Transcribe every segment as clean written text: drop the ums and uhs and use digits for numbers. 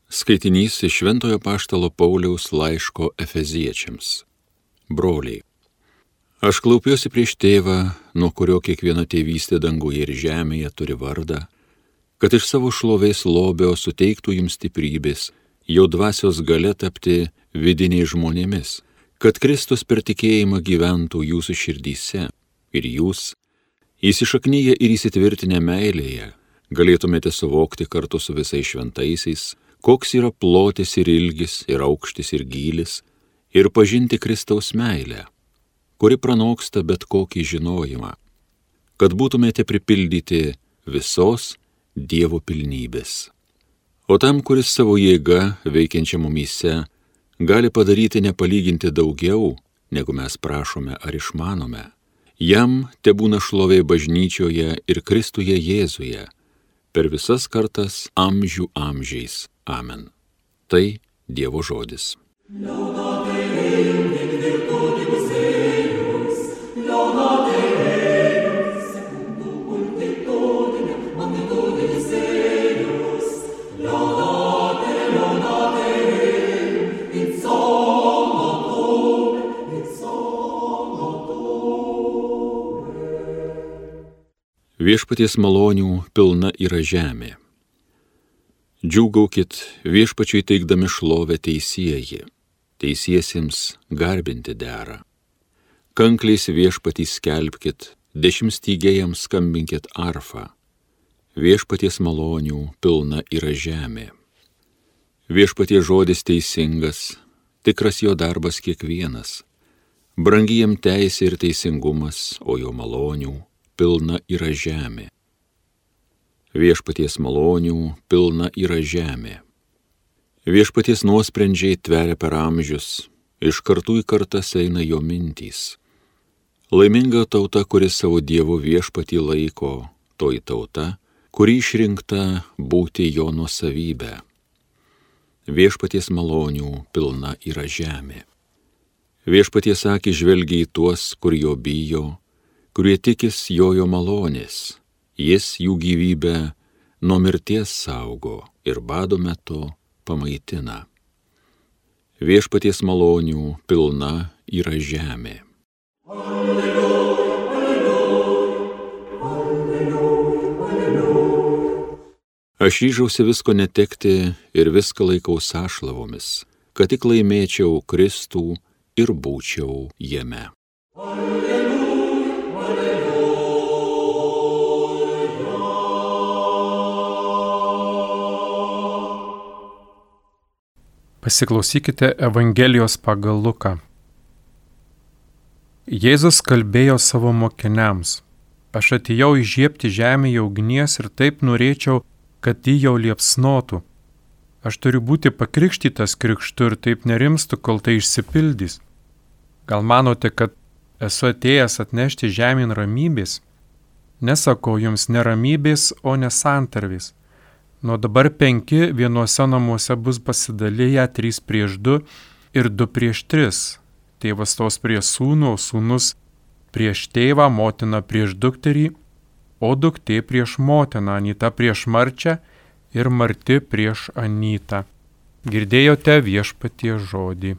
Skaitinys iš Šventojo apaštalo Pauliaus laiško Efeziečiams. Broliai, aš klaupiuosi prieš tėvą, nuo kurio kiekviena tėvystė danguje ir žemėje turi vardą, kad iš savo šlovės lobio suteiktų jums stiprybės, jo dvasios galia tapti vidiniais žmonėmis, kad Kristus per tikėjimą gyventų jūsų širdyse ir jūs, įsišaknyję ir įsitvirtinę meilėje, galėtumėte suvokti kartu su visais šventaisiais, koks yra plotis ir ilgis, ir aukštis ir gylis, ir pažinti Kristaus meilę, kuri pranoksta bet kokį žinojimą, kad būtumėte pripildyti visos Dievo pilnybės. O tam, kuris savo jėga veikiančia mumyse, gali padaryti nepalyginti daugiau, negu mes prašome ar išmanome, jam tebūna šlovė bažnyčioje ir Kristuje Jėzuje, per visas kartas amžių amžiais. Amen. Tai Dievo žodis. Viešpaties malonių pilna yra žemė. Džiūgaukit viešpačiui teikdami šlovę teisieji, teisiesiems garbinti dera. Kankliais viešpatį skelbkit, dešimtstygėjams skambinkit arfą. Viešpaties malonių pilna yra žemė. Viešpaties žodis teisingas, tikras jo darbas kiekvienas. Brangi jam teisė ir teisingumas, o jo malonių pilna yra žemė. Viešpaties malonių pilna yra žemė. Viešpaties nuosprendžiai tveria per amžius, iš kartų į kartas eina jo mintys. Laiminga tauta, kuris savo Dievo viešpatį laiko, toji tauta, kuri išrinkta būti jo nuosavybė. Viešpaties malonių pilna yra žemė. Viešpaties akys žvelgia į tuos, kur jo bijo, kurie tikis jo malonės. Jis jų gyvybę nuo mirties saugo ir bado metu pamaitina. Viešpaties malonių pilna yra žemė. Alleluja, alleluja, alleluja, alleluja. Aš ryžausi visko netekti ir viską laikau sąšlavomis, kad tik laimėčiau Kristų ir būčiau jame. Alleluja. Pasiklausykite Evangelijos pagal Luką. Jėzus kalbėjo savo mokiniams: Aš atėjau įžiebti žemėje ugnies ir taip norėčiau, kad ji jau liepsnotų. Aš turiu būti pakrikštytas krikštu ir taip nerimstu, kol tai išsipildys. Gal manote, kad esu atėjęs atnešti žemėn ramybės? Nesakau jums ne ramybės, o ne santarvės. Nuo dabar 5 vienuose namuose bus pasidalyję 3:2 ir 2:3. Tėvas stos prie sūnų, sūnus prieš tėvą, motina prieš dukterį, o duktė prieš motiną, anyta prieš marčią ir marti prieš anytą. Girdėjote viešpaties žodį.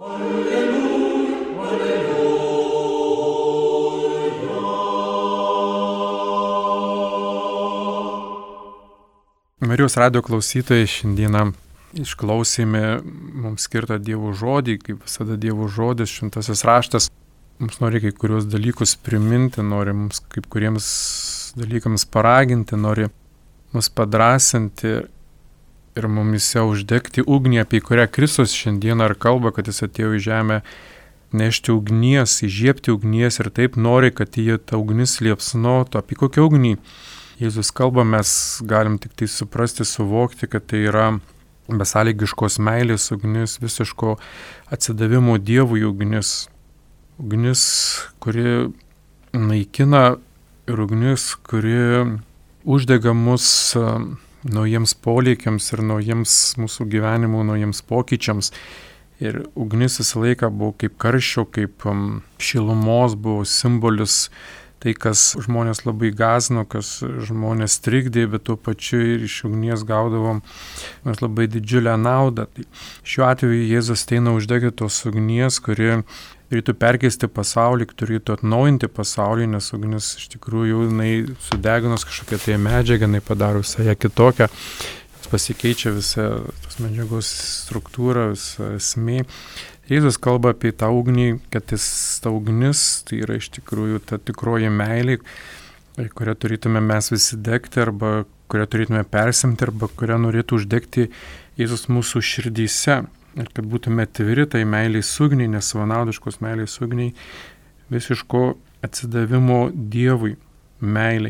Marijos radijo klausytojai, šiandieną išklausėme mums skirtą Dievo žodį, kaip visada Dievo žodis, šventasis raštas. Mums nori kai kurios dalykus priminti, nori mums kaip kuriems dalykams paraginti, nori mus padrasinti ir mumise uždegti ugnį, apie kurią Kristus šiandieną ir kalba, kad jis atėjo į žemę nešti ugnies, įžiebti ugnies ir taip nori, kad jie ta ugnis liepsnotų. Apie kokią ugnį Jėzus kalba, mes galim tik tai suprasti, suvokti, kad tai yra besąlygiškos meilės ugnis, visiško atsidavimo Dievui ugnis. Ugnis, kuri naikina ir ugnis, kuri uždega mus naujiems polėkiams ir naujiems mūsų gyvenimo, naujiems pokyčiams. Ir ugnis visą laiką buvo kaip karščio, kaip šilumos, buvo simbolis tai, kas žmonės labai gazino, kas žmonės trikdė, bet tuo pačiu ir iš ugnies gaudavom mes labai didžiulę naudą. Tai šiuo atveju Jėzus ateina uždegti tos ugnies, kuri turėtų perkeisti pasaulį, turėtų atnaujinti pasaulį, nes ugnis iš tikrųjų jinai sudeginus kažkokią tai medžiagą, jinai padaro visą ją kitokią, pasikeičia visa tos medžiagos struktūra, visa esmė. Jėzus kalba apie tą ugnį, kad ta ugnis tai yra iš tikrųjų ta tikroji meilė, kurią turėtume mes visi degti, arba kurią turėtume persimti, arba kurią norėtų uždegti Jėzus mūsų širdyse. Ir kad būtume atviri tai meilės ugniai, nesavanaudiškos meilės ugniai, visiško atsidavimo Dievui, meiliai.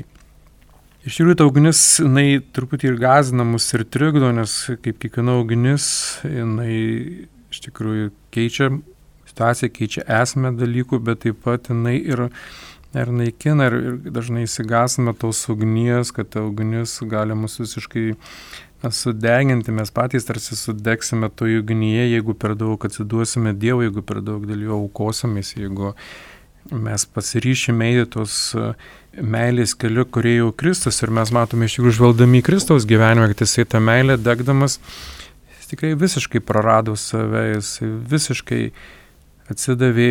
Iš tikrųjų, ta ugnis, jinai truputį ir gąsdina mus ir trikdo, nes kaip kiekviena ugnis, jinai iš tikrųjų keičia situaciją, keičia esmę dalykų, bet taip pat jinai ir naikina ir dažnai įsigąsime tos ugnies, kad ta ugnis gali mus visiškai sudeginti, mes patys tarsi sudegsime toje ugnyje, jeigu per daug atsiduosime Dievui, jeigu per daug dėl jo aukosimės, jeigu mes pasiryšime eiti tos meilės keliu, kurie jau Kristus, ir mes matome iš tikrųjų žvelgdami į Kristaus gyvenimą, kad jisai tą meilę degdamas, jis tikrai visiškai prarado save, jis visiškai atsidavė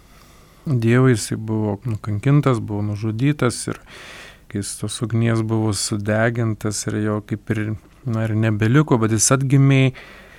Dievui, jisai buvo nukankintas, buvo nužudytas ir kai jis tos ugnies buvo sudegintas ir jo kaip ir nebeliko, bet jis atgimė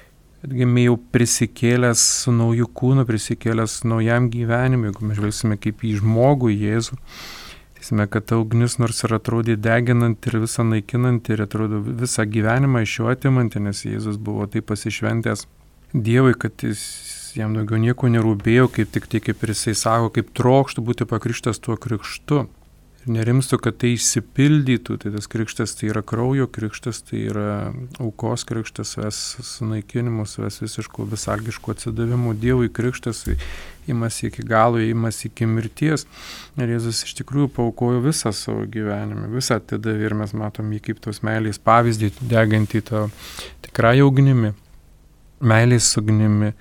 jau prisikėlęs su nauju kūnu, prisikėlęs naujam gyvenimui, jeigu mes žvelgsime kaip į žmogų, Jėzų. Teisime, kad ta ugnis nors ir atrodė deginanti ir visą naikinanti ir atrodo visą gyvenimą iš jo atimanti, nes Jėzus buvo taip pasišventęs Dievui, kad jam daugiau nieko nerūpėjo, kaip tik tai, kaip ir jisai sako, kaip trokštų būti pakrikštas tuo krikštu. Ir nerimstu, kad tai išsipildytų, tai tas krikštas tai yra kraujo krikštas, tai yra aukos krikštas, savęs sunaikinimo, savęs visiško besalgiško atsidavimo Dievui krikštas, imasi iki galo, imasi iki mirties. Ir Jėzus iš tikrųjų paaukojo visą savo gyvenimą, visą atidavė ir mes matom jį kaip tos meilės pavyzdį, degantį tą tikrąją ugnimi, meilės ugnimi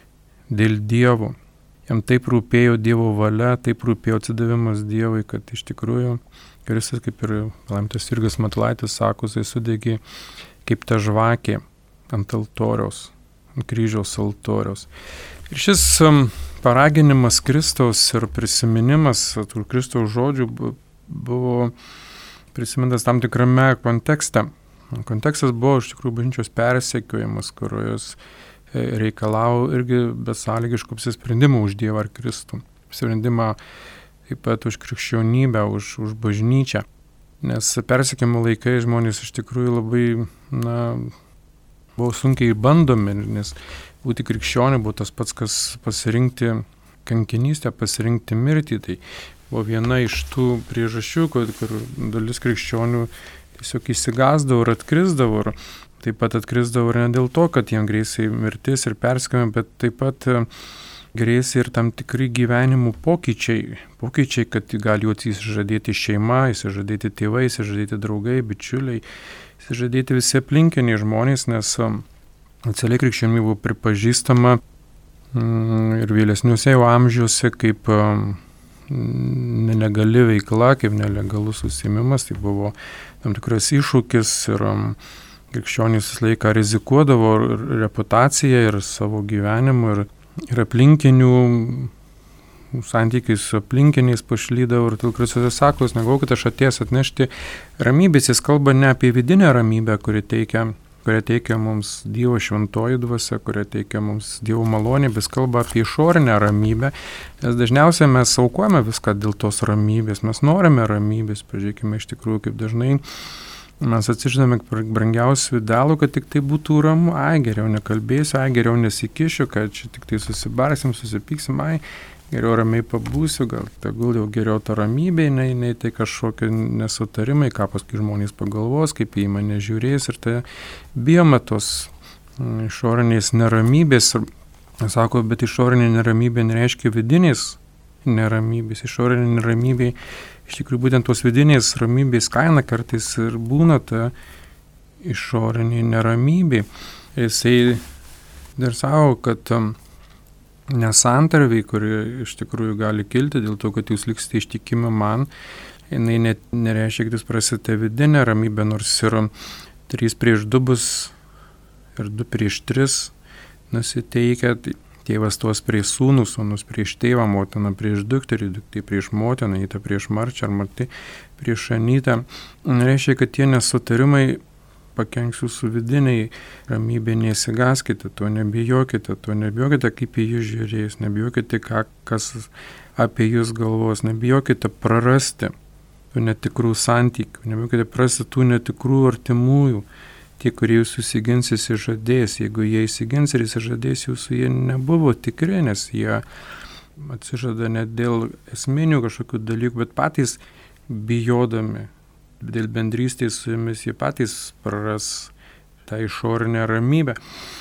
dėl Dievo. Jam taip rūpėjo Dievo valia, taip rūpėjo atsidavimas Dievui, kad iš tikrųjų Kristus, kaip ir palaimintas Jurgis Matulaitis sako, jisai sudegė kaip ta žvakė ant altoriaus, ant kryžiaus altoriaus. Ir šis paraginimas Kristaus ir prisiminimas tų Kristaus žodžių buvo prisimintas tam tikrame kontekste. Kontekstas buvo iš tikrųjų bažnyčios persekiojimas, kurios reikalavo irgi besąlygiškų apsisprendimų už Dievą ar Kristų. Apsisprendimą taip pat už krikščionybę, už bažnyčią. Nes persekiojimo laikai žmonės iš tikrųjų labai, buvo sunkiai bandomi, nes būti krikščioniu buvo tas pats, kas pasirinkti kankinystę, pasirinkti mirtį. Tai buvo viena iš tų priežasčių, kur dalis krikščionių tiesiog įsigasdavo ir atkrisdavo. Ir taip pat atkrisdavo ir ne dėl to, kad jiem grėsė mirtis ir persekiojimai, bet taip pat grėsė ir tam tikri gyvenimų pokyčiai, kad gali juos įsižadėti šeima, įsižadėti tėvai, įsižadėti draugai, bičiuliai, įsižadėti visi aplinkiniai žmonės, nes oficialiai krikščionybė buvo pripažįstama ir vėlesniuose jau amžiuose kaip nelegali veikla, kaip nelegalus užsiėmimas, tai buvo tam tikras iššūkis ir krikščionys visą laiką rizikuodavo reputaciją ir savo gyvenimu ir aplinkinių santykiai su aplinkiniais pašlydavo ir Kristus sako, negau, kad aš atėjęs atnešti ramybės, jis kalba ne apie vidinę ramybę, kurią teikia mums Dievo šventoji dvasia, kurią teikia mums Dievo malonė, bet kalba apie išorinę ramybę, nes dažniausiai mes aukojame viską dėl tos ramybės, mes norime ramybės, pažiūrėkime iš tikrųjų, kaip dažnai mes atsižadame brangiausių idealų, kad tik tai būtų ramu, geriau nekalbėsiu, geriau nesikišiu, kad čia tik tai susibarsim, susipyksim, geriau ramiai pabūsiu, gal tegul jau geriau ta ramybė, nei tai kažkokie nesutarimai, ką paskui žmonės pagalvos, kaip į mane žiūrės ir tai bijome tos išorinės neramybės. Sako, bet išorinė neramybė nereiškia vidinės neramybės, išorinė neramybė. Iš tikrųjų, būtent tos vidinės ramybės kaina kartais ir būna ta išorinė neramybė. Jisai dar savo, kad nesantarvei, kuri iš tikrųjų gali kilti dėl to, kad jūs liksite ištikimi man, jinai net nereiškia, kad jūs prasite vidinę ramybę, nors ir 3 prieš 2 bus ir 2 prieš 3 nusiteikę, tėvas tuos prieš sūnų, sūnus prieš tėvą, motina prieš dukterį, dukterį prieš motiną, Anyta prieš Marčią ar Marti prieš Anytą. Reiškia, kad tie nesutarimai pakenks jūsų vidiniai ramybė, nesigaskite, to nebijokite, kaip į jūs žiūrės, nebijokite, kas apie jūs galvos, nebijokite prarasti tų netikrų santykių, nebijokite prarasti tų netikrų artimųjų. Tie, kurie jūs įsigins, įsižadės. Jeigu jie įsigins ir įsižadės, jūsų jie nebuvo tikri, nes jie atsižada ne dėl esminių kažkokių dalykų, bet patys bijodami, dėl bendrystės su jumis, jie patys praras tą išorinę ramybę.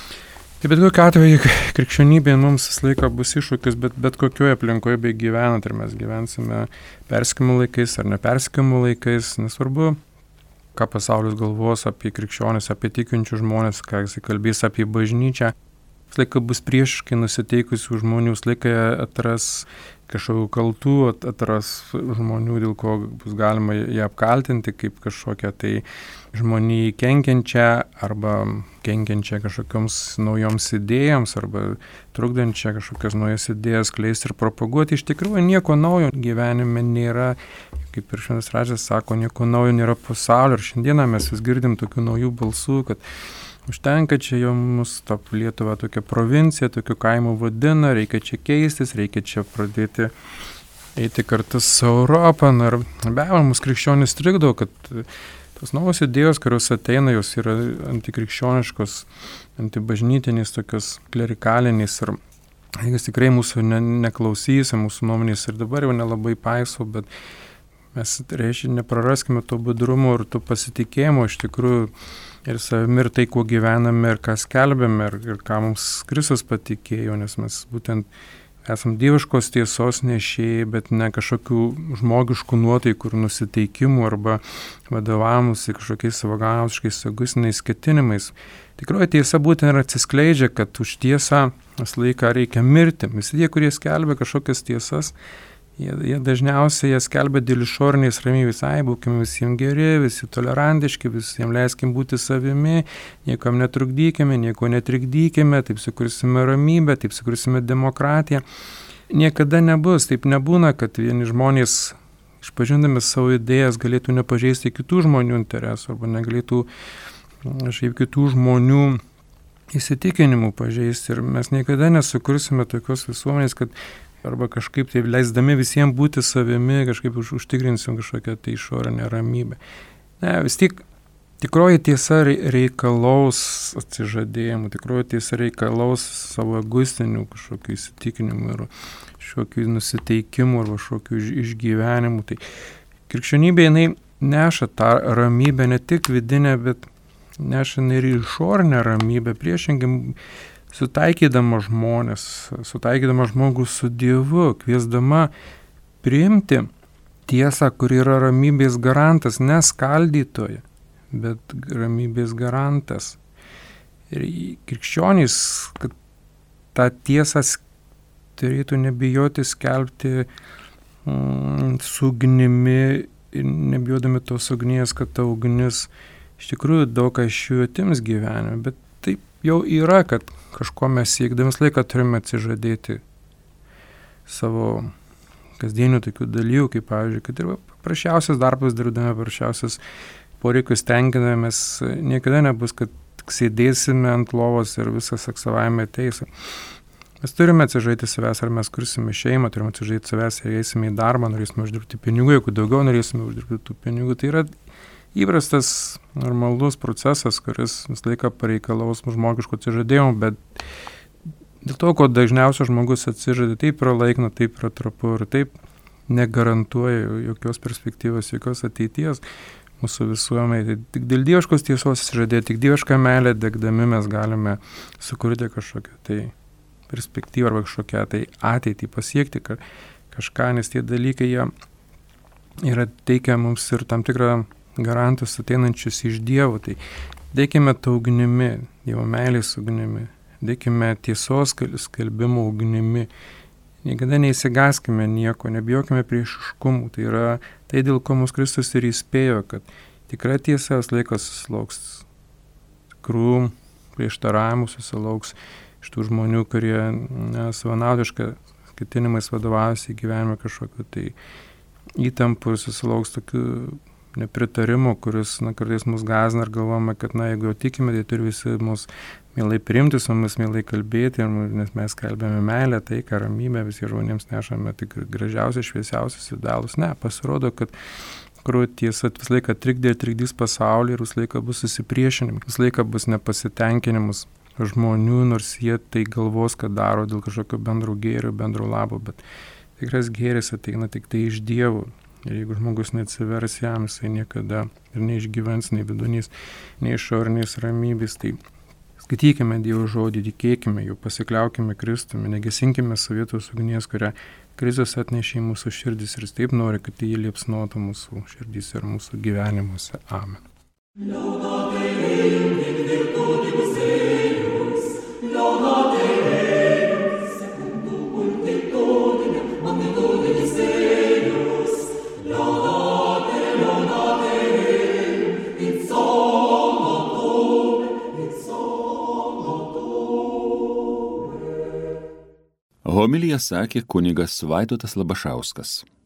Tai bet kokiu atveju krikščionybė mums visą laiką bus iššūkis, bet kokioje aplinkoje bei gyvenant, ar mes gyvensime persekiojimo laikais ar nepersekiojimo laikais, nesvarbu, ką pasaulis galvos apie krikščionis, apie tikinčius žmonės, ką jis kalbės apie bažnyčią. Visą laiką bus priešiškai nusiteikusių žmonių, visą laiką atras kažkokių kaltų, atras žmonių, dėl ko bus galima ją apkaltinti kaip kažkokią tai žmonijai kenkiančią arba kenkiančią kažkokioms naujoms idėjoms arba trukdančią kažkokias naujas idėjas kleisti ir propaguoti. Iš tikrųjų nieko naujo gyvenime nėra, kaip ir Šventas Raštas sako, nieko naujo nėra pasaulio. Ir šiandieną mes vis girdim tokių naujų balsų, kad užtenka čia jau mus ta Lietuva tokia provincija, tokių kaimų vadina, reikia čia keistis, reikia čia pradėti eiti kartu su Europą. Ir be abejo, mus krikščionis trikdo, kad tos naujos idėjos, kurios ateina, jos yra antikrikščioniškos, antibažnytinės, tokios klerikalinės. Ir jeigu tikrai mūsų neklausys, mūsų nuomonės ir dabar jau nelabai paiso, bet mes reiškia nepraraskime to budrumo ir to pasitikėjimo iš tikrųjų ir savimi, ir tai, kuo gyvename, ir ką skelbėme, ir ką mums Kristus patikėjo, nes mes būtent esam dieviškos tiesos nešėjai, bet ne kažkokių žmogiškų nuotaikų ir nusiteikimų arba vadovavimusi kažkokiais savagausiškais egoistiniais ketinimais. Tikroji tiesa būtent ir atsiskleidžia, kad už tiesą visą laiką reikia mirti. Visi tie, kurie skelbia kažkokias tiesas, jie dažniausiai jas skelbia dėl išorinės ramybės. Būkime visiems geri, visi tolerantiški, visiems leiskim būti savimi, niekam netrukdykime, nieko netrikdykime, taip sukursime ramybę, taip sukursime demokratiją. Niekada nebus, taip nebūna, kad vieni žmonės, išpažindami savo idėjas, galėtų nepažeisti kitų žmonių interesų arba negalėtų kitų žmonių įsitikinimų pažeisti. Ir mes niekada nesukursime tokios visuomenės, kad arba kažkaip tai leisdami visiems būti savimi, kažkaip užtikrinsim kažkokią tai išorinę ramybę. Ne, vis tik tikroji tiesa reikalaus atsižadėjimų, tikroji tiesa reikalaus savo egoistinių kažkokių įsitikinimų ir kažkokių nusiteikimų ar kažkokių išgyvenimų. Tai krikščionybė jinai neša tą ramybę ne tik vidinę, bet neša ir išorinę ramybę, priešingai sutaikydama žmonės, sutaikydama žmogų su Dievu, kviesdama priimti tiesą, kuri yra ramybės garantas, ne skaldytoja, bet ramybės garantas. Ir krikščionys, kad tą tiesą turėtų nebijoti skelbti su ugnimi ir nebijodami tos ugnies, kad ta ugnis iš tikrųjų daug ką iš jų atims gyvenime, bet taip jau yra, kad kažko mes siekdamis laiką turime atsižadėti savo kasdienių tokių dalykų, kaip pavyzdžiui, kad ir paprasčiausias darbas dirbdami, paprasčiausias poreikius tenkiname, mes niekada nebus, kad sėdėsime ant lovos ir viskas savaime ateis. Mes turime atsižadėti savęs, ar mes kursime šeimą, turime atsižadėti savęs, ar eisime į darbą, norėsime uždirbti pinigų, jeigu daugiau norėsime uždirbti tų pinigų. Tai yra įprastas, normalus procesas, kuris visą laiką pareikalaus žmogiško atsižadėjimo, bet dėl to, ko dažniausiai žmogus atsižadė, taip yra laikina, taip yra trapu ir taip negarantuoja jokios perspektyvos, jokios ateities mūsų visuomenėje. Tik dėl dieviškos tiesos atsižadėti, tik dievišką meilę degdami mes galime sukurti kažkokią tai perspektyvą arba kažkokią tai ateitį, pasiekti kažką, nes tie dalykai jie yra teikia mums ir tam tikrą garantus ateinančius iš Dievo. Tai dėkime tą ugnimi, Dievo meilės ugnimi, dėkime tiesos skelbimo ugnimi. Niekada neįsigaskime nieko, nebijokime priešiškumų. Tai yra tai, dėl ko mus Kristus ir įspėjo, kad tikra tiesa laikas susilauks tikrų prieštaravimų, susilauks iš tų žmonių, kurie savanaudiškai ketinimais vadovaujasi gyvenime kažkokiu tai įtampų ir susilauks tokių nepritarimų, kuris kartais mus gąsdina ir galvojame, kad jeigu jau tikime, tai turi visi mus mielai priimti, su mumis mielai kalbėti, nes mes kalbame meilę, taiką, ramybę, visi žmonėms nešame tik gražiausius, šviesiausius idealus. Ne, pasirodo, kad tiesa visą laiką trikdys pasaulį ir visą laiką bus susipriešinimas, visą laiką bus nepasitenkinimas žmonių, nors jie tai galvos, kad daro dėl kažkokio bendro gėrio, bendro labo, bet tikras gėris ateina tik tai iš Dievo. Ir jeigu žmogus neatsivers jam, jisai niekada ir neišgyvens nei vidunės, nei išorinės ramybės. Tai skaitykime Dievo žodį, tikėkime jų, pasikliaukime Kristumi, negesinkime sovietos ugnies, kurią Kristus atnešė į mūsų širdis ir taip nori, kad jį liepsnotų mūsų širdis ir mūsų gyvenimuose. Amen. Homiliją sakė kunigas Vaidotas Labašauskas.